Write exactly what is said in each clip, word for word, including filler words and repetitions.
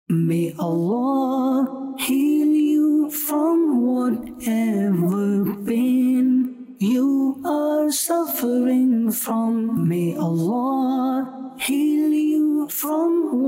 May Allah heal you from whatever pain you are suffering from. May Allah heal you from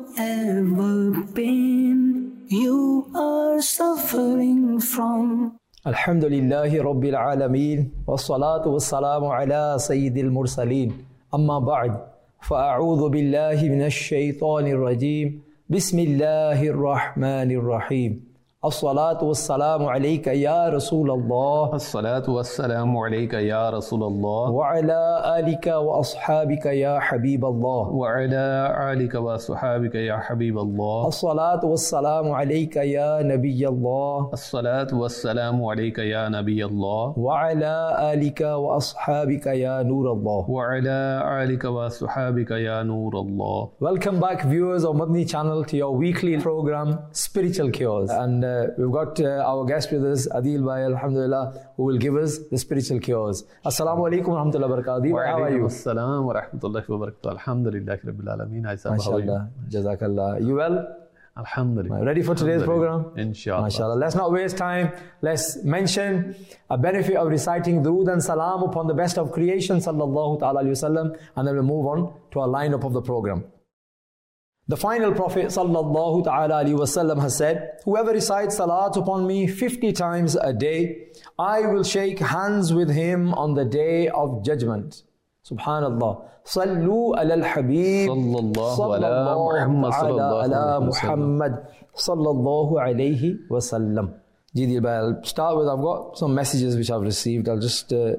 whatever pain you are suffering from. Alhamdulillahi Rabbil Alameen, wassalatu wassalamu ala Sayyidil Mursaleen. Amma ba'd, fa'a'udhu billahi minash shaytanir rajeem. Bismillahir Rahmanir Rahim. As-salatu was-salamu alayka ya Rasulallah. As-salatu was-salamu alayka ya Rasulallah. Wa ala alika wa ashabika ya Habiballah. Wa ala alika wa ashabika ya Habiballah. As-salatu was-salamu alayka ya Nabiyallah. As-salatu was-salamu alayka ya Nabiyallah. Wa ala alika wa ashabika ya Nurallah. Wa ala alika wa ashabika ya Nurallah. Welcome back, viewers of Madani channel, to your weekly program Spiritual Cures. And uh, we've got uh, our guest with us, Adil Bhai, alhamdulillah, who will give us the spiritual cures. Assalamu alaikum wa rahmatullahi wa barakatuh. Wa How are you? Assalam wa rahmatullahi wa barakatuh. Alhamdulillahi Rabbil Alameen. MashaAllah. Jazakallah. You well? Alhamdulillah. Ready for today's program? Inshallah. MashaAllah. Let's not waste time. Let's mention a benefit of reciting Durood and Salam upon the best of creation, sallallahu ta'ala alayhi wa sallam, and then we'll move on to our lineup of the program. The final Prophet sallallahu ta'ala alayhi wa sallam has said, whoever recites salat upon me fifty times a day, I will shake hands with him on the day of judgment. Subhanallah. Sallu ala al-Habib Sallallahu ala Muhammad sallallahu ala sallallahu Muhammad sallallahu alayhi wa sallam. Jidil Bhai, I'll start with, I've got some messages which I've received. I'll just uh,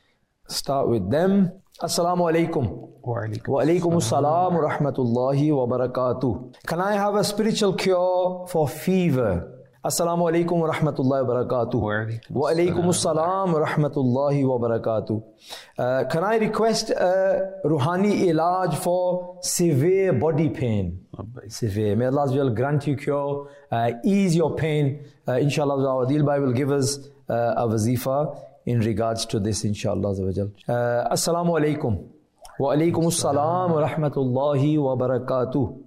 start with them. Assalamu alaikum. Wa alaikum assalam wa rahmatullahi wa barakatuh. Can I have a spiritual cure for fever? Assalamu alaikum wa rahmatullahi wa barakatuh. Wa alaikum assalam wa rahmatullahi wa barakatuh. Uh, can I request a ruhani ilaj for severe body pain? Severe. May Allah will grant you cure, uh, ease your pain. Uh, inshallah, our Adil Bhai will give us uh, a wazifa in regards to this, inshallah. Uh, Assalamu alaikum. Wa alaikum assalam wa rahmatullahi wa barakatuh.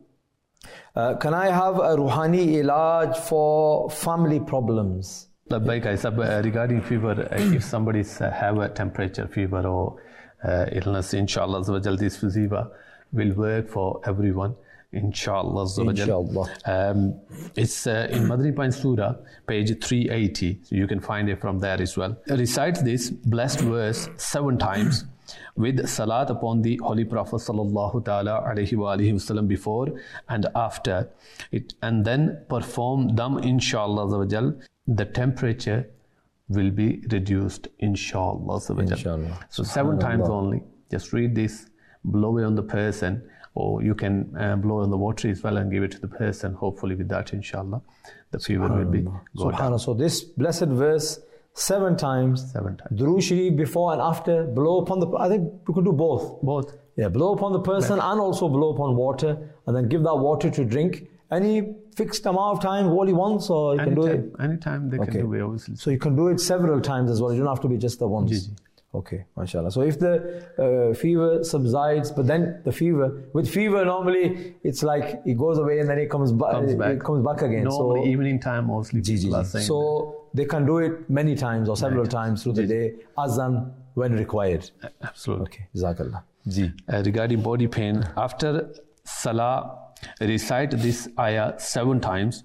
Uh, can I have a ruhani ilaj for family problems? Labbaik, uh, regarding fever, uh, if somebody uh, have a temperature, fever or uh, illness, inshallah, this wazifa will work for everyone. Inshallah. Inshallah. Um, it's uh, in Madani Point Surah, page three eighty. So you can find it from there as well. Recite this blessed verse seven times with salat upon the Holy Prophet sallallahu ta'ala alayhi wa alihi wasallam before and after it, and then perform them, inshallah. The temperature will be reduced, inshallah. Inshallah. So seven times only. Just read this, blow it on the person, or you can uh, blow on the water as well and give it to the person. Hopefully with that, inshallah, the fever will be go down. So this blessed verse seven times, seven times. Durood Sharif before and after, blow upon the, I think we could do both. Both. Yeah, blow upon the person Right. and also blow upon water, and then give that water to drink. Any fixed amount of time, what he wants, or you can do it? Anytime they Okay. can do it, obviously. So you can do it several times as well. You don't have to be just the once. Ji, ji. Okay, mashallah. So if the uh, fever subsides, but then the fever, with fever normally it's like it goes away and then it comes, ba- Comes back. it comes back again. Normally so, evening time, obviously, Ji, ji, people are ji. saying So they can do it many times or several Right. times through the Ji, ji. day, as and when required. that. Absolutely. Okay, Jazakallah. Ji. Uh, regarding body pain, after salah, recite this ayah seven times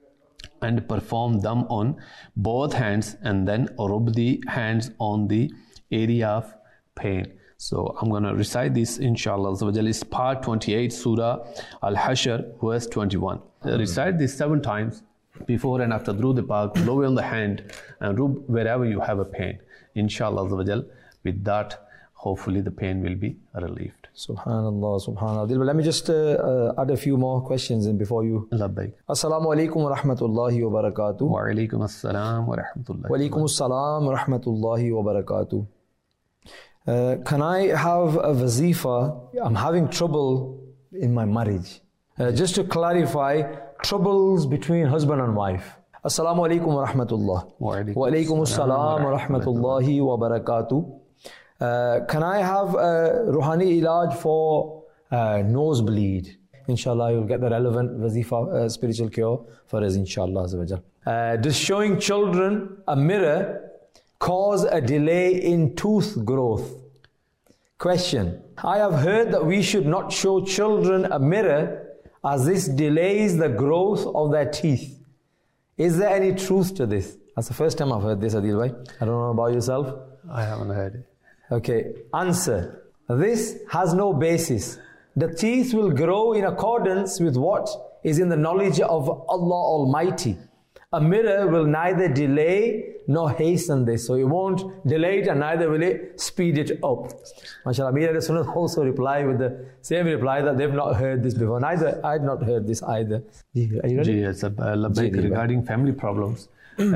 and perform them on both hands, and then rub the hands on the area of pain. So I'm going to recite this, inshallah. It's part twenty-eight, Surah Al-Hashr, verse twenty-one. Uh, recite this seven times before and after Durood Pak, blow on the hand and rub wherever you have a pain. Inshallah, with that, hopefully the pain will be relieved. Subhanallah, subhanallah. Let me just uh, uh, add a few more questions in before you. Labbaik. Assalamu alaikum wa rahmatullahi wa barakatuh. Wa alaikum assalam wa rahmatullahi. Wa alaikum assalam wa rahmatullahi wa barakatuh. Uh, can I have a wazifa? I'm having trouble in my marriage. Uh, just to clarify, troubles between husband and wife. Assalamu alaikum wa rahmatullah. Wa alaikum Wa alaikum assalam wa rahmatullahi wa barakatuh. Uh, can I have a ruhani ilaj for uh, nosebleed? inshallah, you'll get the relevant wazifa, uh, spiritual cure for us, inshallah. Uh, does showing children a mirror cause a delay in tooth growth? Question. I have heard that we should not show children a mirror as this delays the growth of their teeth. Is there any truth to this? That's the first time I've heard this, Adil bhai. I don't know about yourself. I haven't heard it. Okay. Answer. This has no basis. The teeth will grow in accordance with what is in the knowledge of Allah Almighty. A mirror will neither delay nor hasten this. So it won't delay it and neither will it speed it up. MashaAllah, Mir Ahlus Sunnah also reply with the same reply that they've not heard this before. Neither, I had not heard this either. Are you ready? Yes, uh, regarding family problems,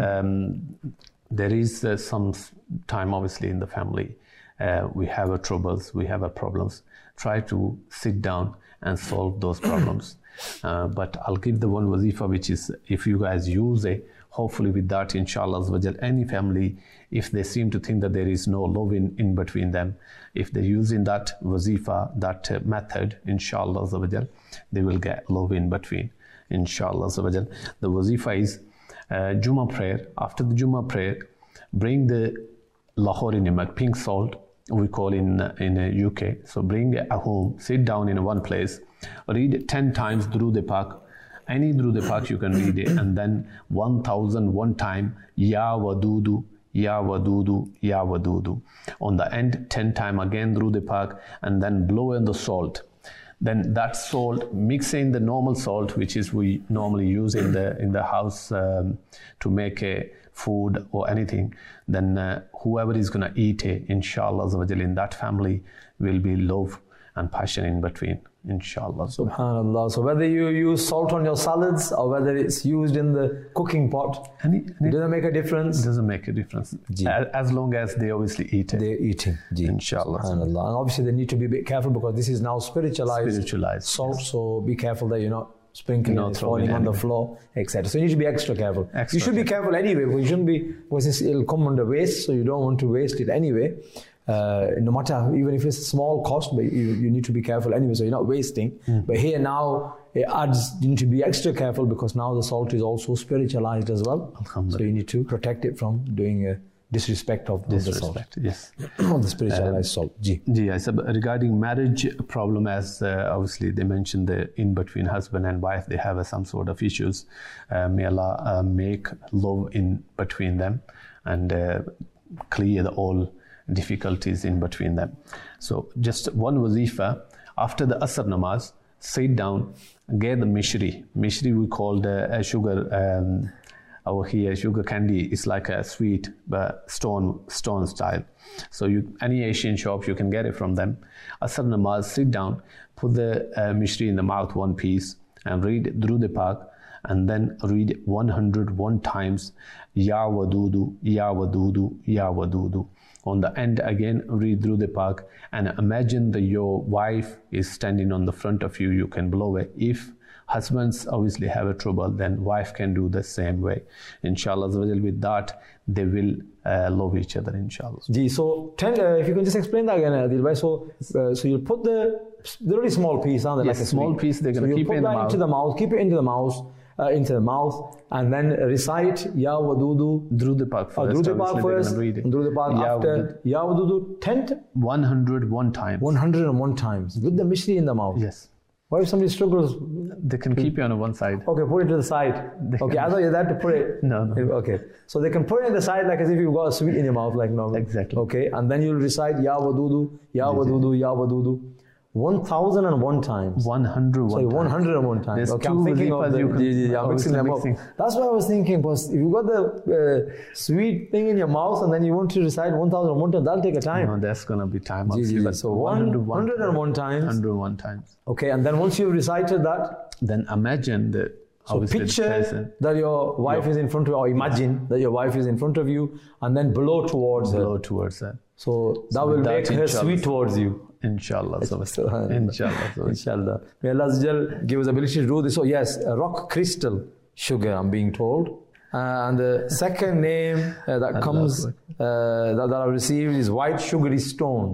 um, there is uh, some time obviously in the family. Uh, we have our troubles, we have our problems. Try to sit down and solve those problems. Uh, but I'll give the one wazifa, which is, if you guys use it, hopefully with that, inshallah, any family, if they seem to think that there is no love in, in between them, if they're using that wazifa, that uh, method, inshallah, they will get love in between, inshallah. The wazifa is uh, Juma prayer. After the Juma prayer, bring the Lahori Nimak, pink salt, we call in in uh, U K. So bring it home, sit down in one place, read ten times Durood Pak, any Durood Pak you can read it, and then one thousand one time Ya Wadudu, Ya Wadudu, Ya Wadudu. On the end, ten time again Durood Pak, and then blow in the salt. Then that salt, mix in the normal salt, which is we normally use in the in the house um, to make a food or anything, then uh, whoever is going to eat it, inshallah, in that family will be love and passion in between, inshallah. Subhanallah. So whether you use salt on your salads or whether it's used in the cooking pot, any, any, it doesn't make a difference. It doesn't make a difference. As, as long as they obviously eat it. They're eating. Ji. Inshallah. Subhanallah. And obviously they need to be a bit careful because this is now spiritualized, spiritualized salt. Yes. So be careful that you're not sprinkling no, and it's falling on the floor, et cetera. So you need to be extra careful. Extra you should careful. be careful anyway, because you shouldn't be, because it'll come under waste, so you don't want to waste it anyway. Uh, no matter, even if it's a small cost, but you, you need to be careful anyway, so you're not wasting. Mm. But here now, it adds, you need to be extra careful because now the salt is also spiritualized as well. So you need to protect it from doing a disrespect of disrespect, the salt. Yes. Of the spiritualized um, salt. Ji. Ji, I said regarding marriage problem, as uh, obviously they mentioned the in between husband and wife, they have uh, some sort of issues. Uh, may Allah uh, make love in between them and uh, clear the all difficulties in between them. So just one wazifa, after the Asr namaz, sit down, get the mishri. Mishri we call the uh, sugar, um, over here sugar candy is like a sweet but stone stone style. So you any Asian shop you can get it from them. Asr namaz, sit down, put the uh, mishri in the mouth, one piece, and read Durood Pak, and then read one hundred one times Ya Wadudu, Ya Wadudu, Ya Wadudu. On the end again read Durood Pak and imagine that your wife is standing on the front of you. You can blow it. If husbands obviously have a trouble, then wife can do the same way. Inshallah, with that they will uh, love each other, inshallah. Ji, so ten, uh, if you can just explain that again, Adil bhai. So, uh, so you'll put the, the really small piece, huh? Yes, like a small sweet. piece, they're going to so keep it in the mouth. into the mouth, keep it into the mouth, uh, into the mouth, and then recite Ya Wadudu. Durood Pak first. Oh, Durood Pak first. Durood Pak after Ya Wadudu, ten? one hundred one times. one hundred one times, with the mishri in the mouth. Yes. What if somebody struggles? They can keep it on one side. Okay, put it to the side. They okay, I thought you had to put it. No, no. Okay, so they can put it in the side like as if you've got a sweet in your mouth, like normal. Exactly. Okay, and then you'll recite Ya Wadudu, Ya Wadudu, Ya Wadudu. one thousand one times. one hundred one Sorry, times. one hundred one times. There's okay, two I'm thinking of the, you can, yeah, yeah, I'm mixing them mixing. up. That's why I was thinking, because if you got the uh, sweet thing in your mouth and then you want to recite one thousand one times, that'll take a time. No, that's going to be time. G, G, G. So one hundred one times. one hundred one times. Okay, and then once you've recited that, then imagine the So picture that your wife yep. is in front of you, or imagine that your wife is in front of you, and then blow towards blow her. Blow towards her. So that so will make her sweet towards you. Inshallah. Inshallah. Inshallah. May Allah give us the ability to do this. So yes, a rock crystal sugar, I'm being told. Uh, and the second name uh, that comes, uh, that, that I've received is white sugary stone.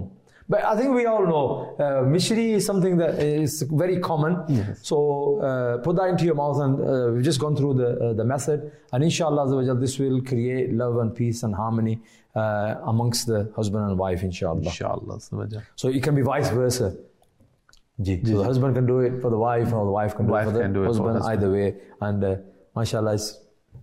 But I think we all know, uh, Mishri is something that is very common. Yes. So uh, put that into your mouth, and uh, we've just gone through the uh, the method. And inshallah, this will create love and peace and harmony uh, amongst the husband and wife, inshallah. Inshallah. So it can be vice versa. Ji. So the husband can do it for the wife, or the wife can do wife it for the can do it husband, for husband. either way. And uh, mashallah, it's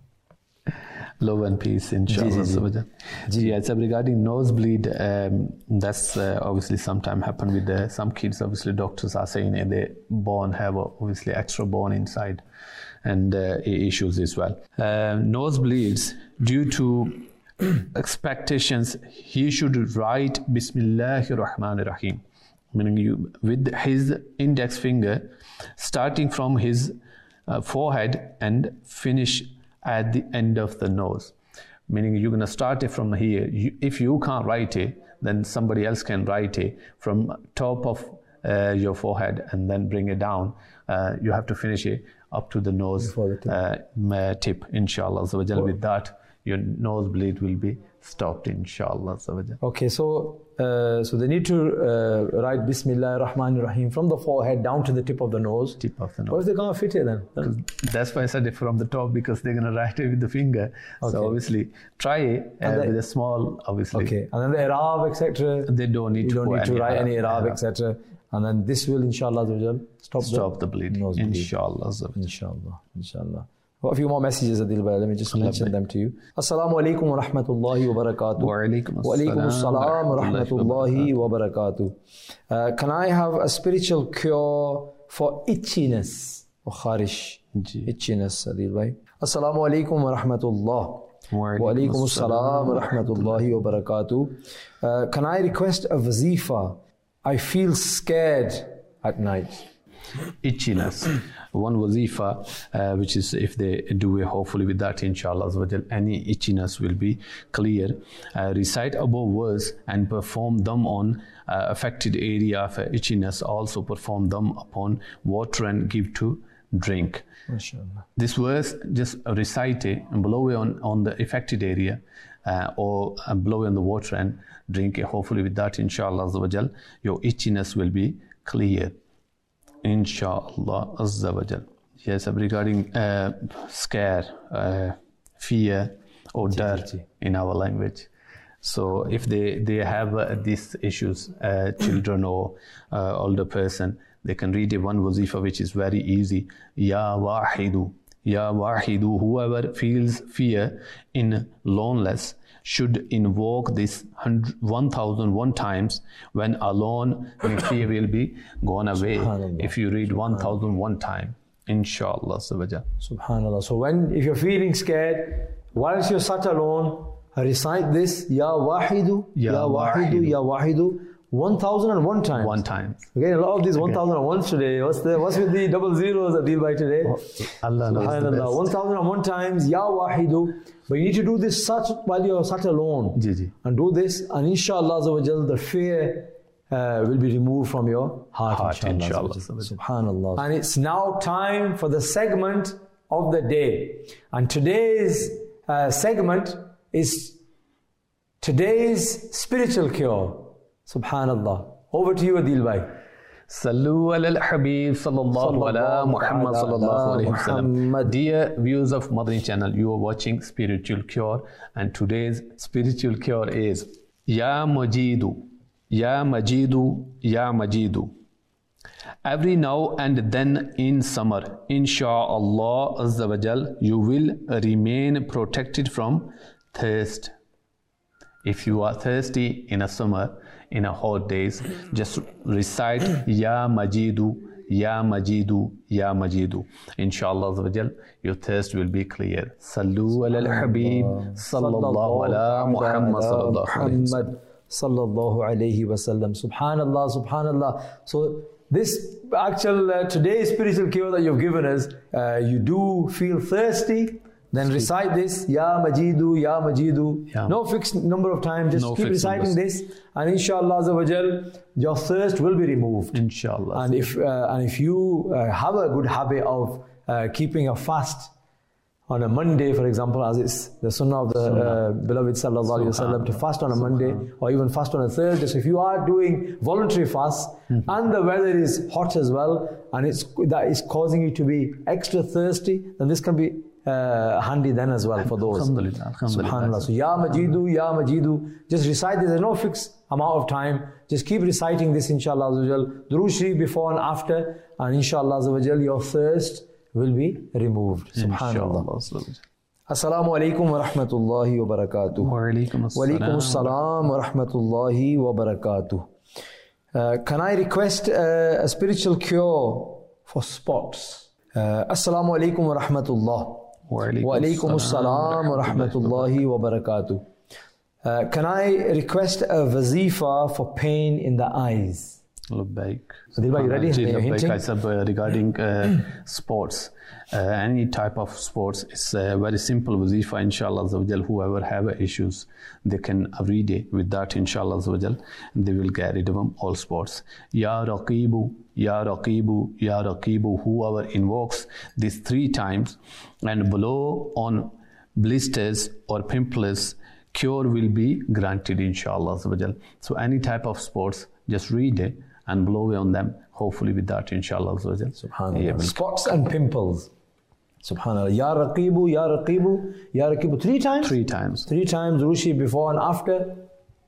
love and peace, inshallah. Ji, ji, Yeah, it's regarding nosebleed. Um, that's uh, obviously sometime happen with uh, some kids. Obviously, doctors are saying uh, they born have uh, obviously extra bone inside, and uh, issues as well. Uh, nosebleeds due to expectations. He should write Bismillahir Rahmanir Rahim, meaning you with his index finger, starting from his uh, forehead and finish at the end of the nose, meaning you're going to start it from here. You, if you can't write it, then somebody else can write it from top of uh, your forehead and then bring it down. Uh, you have to finish it up to the nose Before the tip. uh, tip, inshallah. So with that, your nosebleed will be stopped, inshallah. Okay, so uh, so they need to uh, write Bismillah ar-Rahman ar-Rahim from the forehead down to the tip of the nose. Tip of the nose. What if they can't fit it then? then? That's why I said it from the top, because they're going to write it with the finger. Okay. So obviously, try it uh, they, with a small, obviously. Okay, and then the Arab, et cetera. They don't need you to don't put need to any write any Arab, Arab, et cetera. And then this will, inshallah, stop, Stop the, the bleeding, nose bleed. inshallah. Inshallah, inshallah. Got a few more messages, Adil Bhai. Let me just mention them to you. Assalamu alaikum wa rahmatullahi wa barakatuh. Wa alaikum Wa alaikum assalam wa rahmatullahi wa barakatuh. Uh, can I have a spiritual cure for itchiness or kharish? Ji. Itchiness, Adil Bhai. Assalamu alaikum wa rahmatullah. Wa Wa alaikum assalam wa rahmatullahi wa barakatuh. Uh, can I request a wazifa? I feel scared at night. Itchiness. One wazifa, uh, which is if they do it, hopefully with that, inshallah, any itchiness will be clear. Uh, recite above verse and perform them on uh, affected area of itchiness. Also perform them upon water and give to drink. MashaAllah. This verse, just recite it and blow it on, on the affected area, uh, or uh, blow it on the water and drink it. Hopefully with that, inshallah, your itchiness will be clear. Inshallah Azza wa Jal. Yes, regarding uh, scare, uh, fear, or dirt in our language. So if they, they have uh, these issues, uh, children or uh, older person, they can read a one wazifa which is very easy. Ya Wahidu, Ya Wahidu, whoever feels fear in loneliness should invoke this one thousand one times. When alone, your fear will be gone away. If you read one thousand one time, inshallah. Subhanallah. So when, if you're feeling scared, whilst you're sat alone, recite this, Ya Wahidu, Ya, ya Wahidu, Ya Wahidu, one thousand one times. One time. Okay, a lot of these one thousand ones today. What's the what's with the double zeros that deal by today? Allah knows the best. one thousand one times, Ya Wahidu. But you need to do this such while you're sat alone. Ji, ji. And do this, and inshallah the fear uh, will be removed from your heart. Heart, inshallah. inshallah. Subhanallah. And it's now time for the segment of the day. And today's uh, segment is today's spiritual cure. Subhanallah. Over to you, Adil Bhai. Sallu ala al-Habib sallallahu ala Muhammad sallallahu alayhi wasallam. Dear viewers of Madani channel, you are watching Spiritual Cure, and today's spiritual cure is Ya Majidu, Ya Majidu, Ya Majidu. Every now and then in summer, insha'Allah Azza wa Jal, you will remain protected from thirst. If you are thirsty in a summer, in a hot days, just recite Ya Majidu, Ya Majidu, Ya Majidu. Inshallah Azza wa Jal, your thirst will be clear. Sallu ala al-Habib sallallahu ala Muhammad sallallahu alayhi wa sallam. Sallallahu alayhi wa sallam. Subhanallah, subhanallah. So this actual uh, today's spiritual cure that you've given us, uh, you do feel thirsty, then recite this, Ya Majidu, Ya Majidu. Yeah. No fixed number of times, just No keep reciting numbers. this, and inshallah Azza wa Jal, your thirst will be removed. Inshallah. And if uh, and if you uh, have a good habit of uh, keeping a fast, on a Monday, for example, as it's the sunnah of the uh, beloved sallallahu alaihi wasallam, to fast on a Monday or even fast on a Thursday. So if you are doing voluntary fast mm-hmm. and the weather is hot as well, and it's that is causing you to be extra thirsty, then this can be uh, handy then as well for those. Alhamdulillah, alhamdulillah. Subhanallah. So Ya Majidu, Ya Majidu, just recite this. There's no fixed amount of time. Just keep reciting this, inshallah azza wa jal. Durood Sharif before and after, and inshallah azza wa jal, your thirst will be removed. Subhanallah. Assalamu alaikum wa rahmatullahi wa barakatuh. Wa alaikum assalam wa rahmatullahi wa barakatuh. Uh, can I request uh, a spiritual cure for spots? Uh, Assalamu alaikum wa rahmatullah. Wa alaikum assalam wa rahmatullahi wa barakatuh. Uh, can I request a wazifa for pain in the eyes? Labbaik. Adil, are you ready? Labbaik, I said, uh, regarding uh, sports, uh, any type of sports, it's a very simple wazifa, inshallah. Whoever have issues, they can every day with that, inshallah. They will get rid of them, all sports. Ya Raqibu, Ya Raqibu, Ya Raqibu. Whoever invokes this three times and blow on blisters or pimples, cure will be granted, inshallah. So any type of sports, just read it and blow away on them, hopefully with that, inshallah. Subhanallah. Yeah, spots and pimples. Subhanallah. Ya Raqibu, Ya Raqibu, Ya Raqibu. Three times? Three times. Three times, Rushi before and after,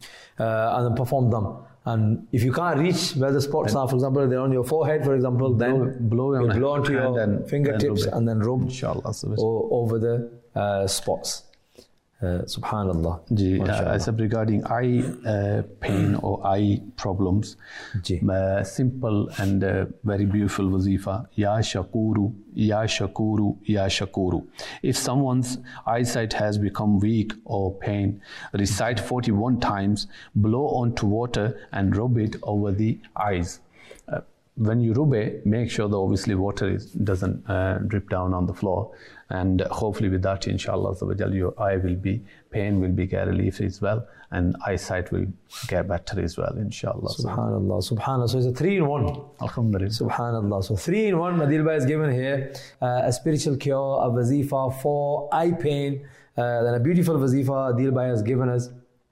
uh, and then perform them. And if you can't reach where the spots and are, for example, they're on your forehead, for example, then blow, blow, blow onto your and fingertips and, and then rub inshallah, over the uh, spots. Uh, Subhanallah. Ji, uh, as regarding eye uh, pain or eye problems, uh, simple and uh, very beautiful wazifa. Ya Shakuru, Ya Shakuru, Ya Shakuru. If someone's eyesight has become weak or pain, recite forty-one times, blow onto water and rub it over the eyes. Uh, when you rub it, make sure that obviously water is, doesn't uh, drip down on the floor. And hopefully with that, inshallah, your eye will be, pain will be get relief as well, and eyesight will get better as well, inshallah. Subhanallah, subhanallah. So it's a three in one. Alhamdulillah. Subhanallah. So three in one, Adil Bhai is given here, uh, a spiritual cure, a wazifa for eye pain, uh, then a beautiful wazifa Adil Bhai has given us.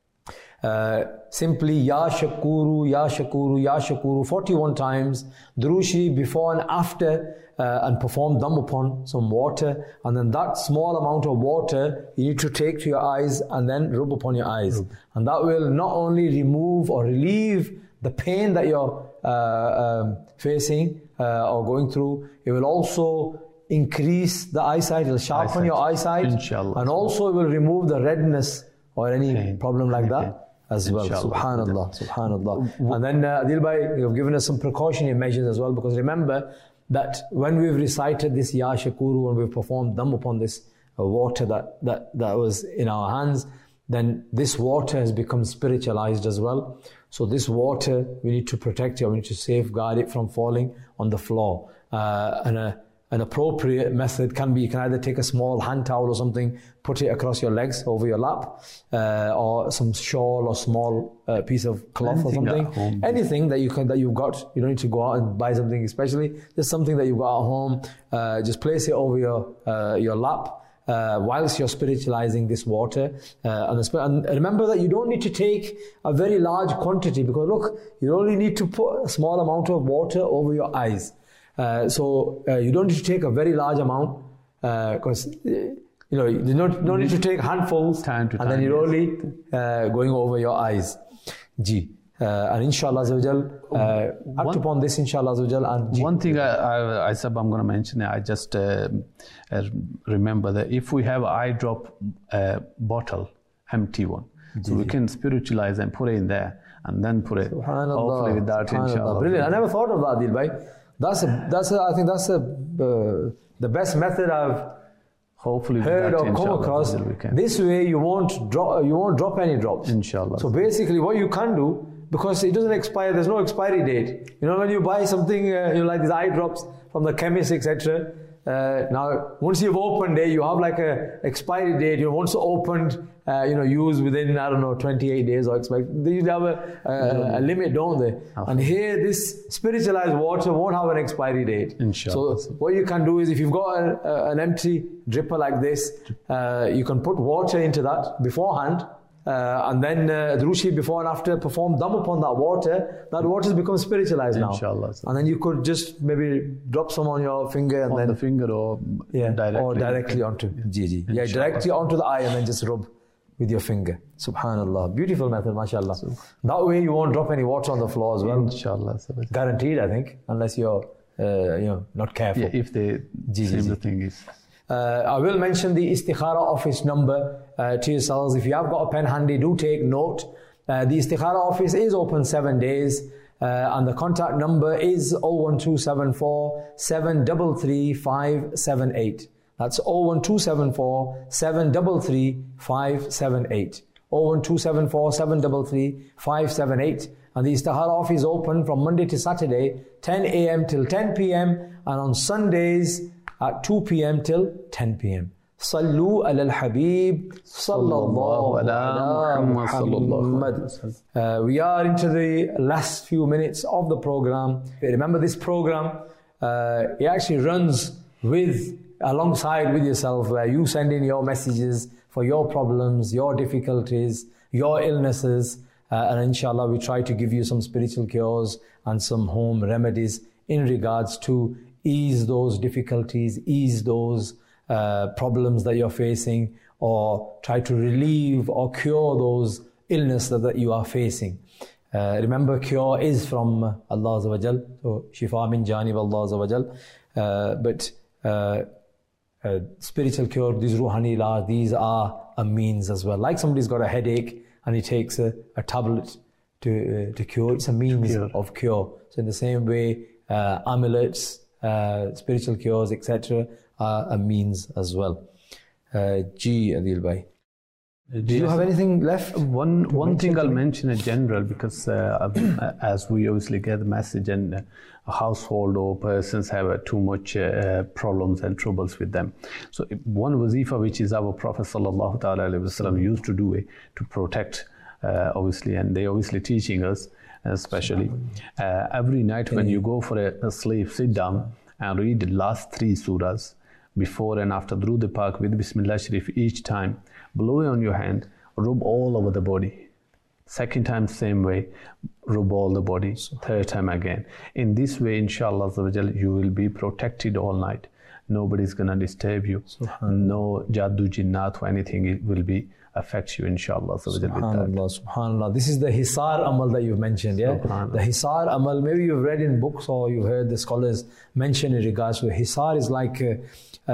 Uh, simply Ya Shakuru, Ya Shakuru, Ya Shakuru forty-one times, Durushi before and after, uh, and perform them upon some water, and then that small amount of water you need to take to your eyes and then rub upon your eyes, rub. And that will not only remove or relieve the pain that you're uh, um, facing uh, or going through, it will also increase the eyesight, it will sharpen eyesight. your eyesight, inshallah. And also it will remove the redness or any pain. problem like that. Okay. As well, inshallah. Subhanallah, Subhanallah. And then uh, Adil Bhai, you've given us some precautionary measures as well, because remember that when we've recited this Ya Shakuru and we've performed them upon this uh, water that, that, that was in our hands, then this water has become spiritualized as well. So this water, we need to protect it, we need to safeguard it from falling on the floor. Uh, and a An appropriate method can be, you can either take a small hand towel or something, put it across your legs, over your lap, uh, or some shawl or small uh, piece of cloth Anything or something. Anything that you can, that you've got, you don't need to go out and buy something especially, just something that you've got at home, uh, just place it over your, uh, your lap, uh, whilst you're spiritualizing this water. Uh, and, the, and remember that you don't need to take a very large quantity, because look, you only need to put a small amount of water over your eyes. Uh, so uh, you don't need to take a very large amount, because uh, you know you don't, don't need to take handfuls, time to and time, then you're yes. only uh, going over your eyes. Ji. Uh, and inshallah azawajal, uh, act upon this inshallah azawajal. And one thing I, I, I said I'm going to mention, I just uh, uh, remember that if we have an eye drop uh, bottle, empty one, Ji. So we can spiritualize and put it in there, and then put it. Hopefully with that, inshallah. Brilliant. I never thought of that, Adil Bhai. That's a, that's a, I think that's a, uh, the best method I've hopefully heard or come across. This way you won't drop, you won't drop any drops. Inshallah. So basically what you can do, because it doesn't expire, there's no expiry date. You know, when you buy something, uh, you know, like these eye drops from the chemist, et cetera, Uh, now, once you've opened it, you have like a expiry date. You know, once opened, uh, you know, use within, I don't know, twenty-eight days or expect. They usually have a, a, a limit, don't they? And here, this spiritualized water won't have an expiry date. Inshallah. So what you can do is, if you've got a, a, an empty dripper like this, uh, you can put water into that beforehand. Uh, and then uh, Durood Sharif before and after perform dam upon that water. That water has become spiritualized now. Inshallah. And then you could just maybe drop some on your finger and on then the finger or yeah, directly, or directly onto G G. Yeah, directly onto the eye and then just rub with your finger. Subhanallah. Beautiful method, mashallah. So, that way you won't drop any water on the floor as well. Inshallah. Guaranteed, I think, unless you're uh, you know not careful. Yeah, if the same the thing is. Uh, I will mention the Istikhara office number uh, to yourselves. If you have got a pen handy, do take note. Uh, the Istikhara office is open seven days uh, and the contact number is zero one two seven four seven three three five seven eight. That's zero one two seven four seven three three five seven eight. zero one two seven four seven three three five seven eight. And the Istikhara office is open from Monday to Saturday, ten a m till ten p m and on Sundays at two p m till ten p m Sallu ala al-Habib sallallahu ala Muhammad. Uh, we are into the last few minutes of the program. Remember, this program, uh, it actually runs with, alongside with yourself, where you send in your messages for your problems, your difficulties, your illnesses, uh, and inshallah we try to give you some spiritual cures and some home remedies in regards to ease those difficulties, ease those uh, problems that you're facing, or try to relieve or cure those illnesses that, that you are facing. Uh, remember, cure is from Allah Azza wa Jal, so shifa min janib Allah Azza wa Jal. Uh, but uh, uh, spiritual cure, these ruhani ilaj, these are a means as well. Like somebody's got a headache and he takes a, a tablet to uh, to cure, it's a means cure. of cure. So in the same way, uh, amulets, Uh, spiritual cures, et cetera, are a means as well. Uh, G. Adil Bhai. Do you have anything left? One one thing I'll mention in general, because uh, as we obviously get the message, and uh, a household or persons have uh, too much uh, problems and troubles with them. So one wazifa, which is our Prophet sallallahu ta'ala alayhi wa sallam used to do it to protect, uh, obviously, and they obviously teaching us. Especially uh, every night when you go for a, a sleep, sit down and read the last three surahs before and after Durood Pak with Bismillah Sharif each time. Blow it on your hand, rub all over the body. Second time, same way, rub all the body. Third time again. In this way, inshallah, you will be protected all night. Nobody's going to disturb you. No jaddu jinnat or anything will be affects you, inshallah. Subhanallah, subhanallah. This is the Hisar Amal that you've mentioned, yeah? The Hisar Amal, maybe you've read in books or you've heard the scholars mention in regards to Hisar is like uh,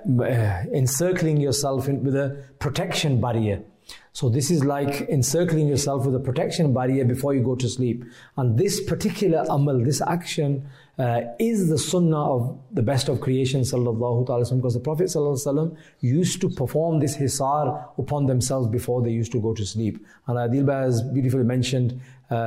uh, encircling yourself in, with a protection barrier. So this is like encircling yourself with a protection barrier before you go to sleep. And this particular amal, this action, uh, is the sunnah of the best of creation, sallallahu ta'ala sallam, because the Prophet sallallahu sallam used to perform this hisar upon themselves before they used to go to sleep. And Adil Bhai has beautifully mentioned,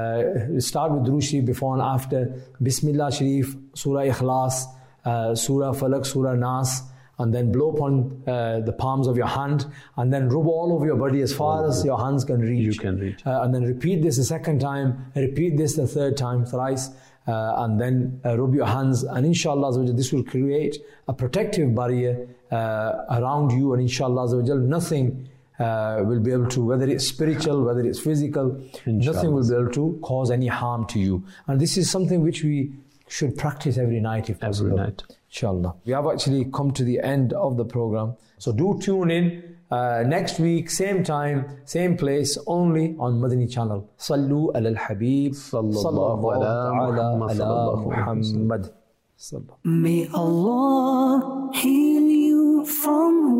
uh, start with Durood Sharif before and after, Bismillah Sharif, Surah Ikhlas, uh, Surah Falak, Surah Nas, and then blow upon uh, the palms of your hand, and then rub all over your body as far oh, as your hands can reach. You can reach. Uh, and then repeat this a second time, repeat this the third time, thrice, uh, and then uh, rub your hands. And inshallah, this will create a protective barrier uh, around you, and inshallah, nothing uh, will be able to, whether it's spiritual, whether it's physical, inshallah, nothing will be able to cause any harm to you. And this is something which we should practice every night if possible. Every night. Inshallah. We have actually come to the end of the program. So do tune in uh, next week, same time, same place, only on Madani channel. Sallu ala al-Habib sallallahu ala Muhammad. May Allah heal you from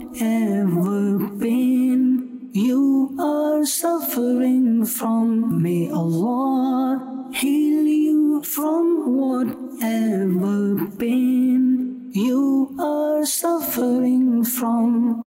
whatever pain you are suffering from. May Allah heal you from whatever pain you are suffering from.